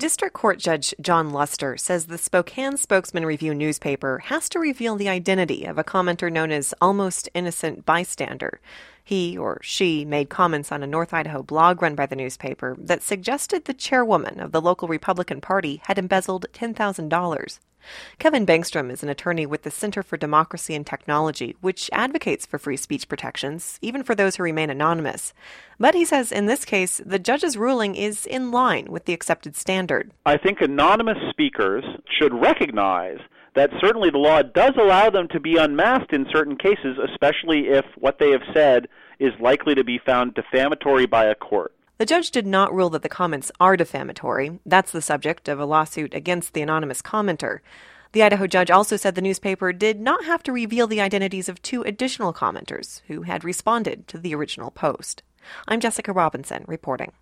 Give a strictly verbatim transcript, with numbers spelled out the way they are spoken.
District Court Judge John Luster says the Spokane Spokesman Review newspaper has to reveal the identity of a commenter known as Almost Innocent Bystander. He or she made comments on a North Idaho blog run by the newspaper that suggested the chairwoman of the local Republican Party had embezzled ten thousand dollars. Kevin Bengstrom is an attorney with the Center for Democracy and Technology, which advocates for free speech protections, even for those who remain anonymous. But he says in this case, the judge's ruling is in line with the accepted standard. I think anonymous speakers should recognize that certainly the law does allow them to be unmasked in certain cases, especially if what they have said is likely to be found defamatory by a court. The judge did not rule that the comments are defamatory. That's the subject of a lawsuit against the anonymous commenter. The Idaho judge also said the newspaper did not have to reveal the identities of two additional commenters who had responded to the original post. I'm Jessica Robinson reporting.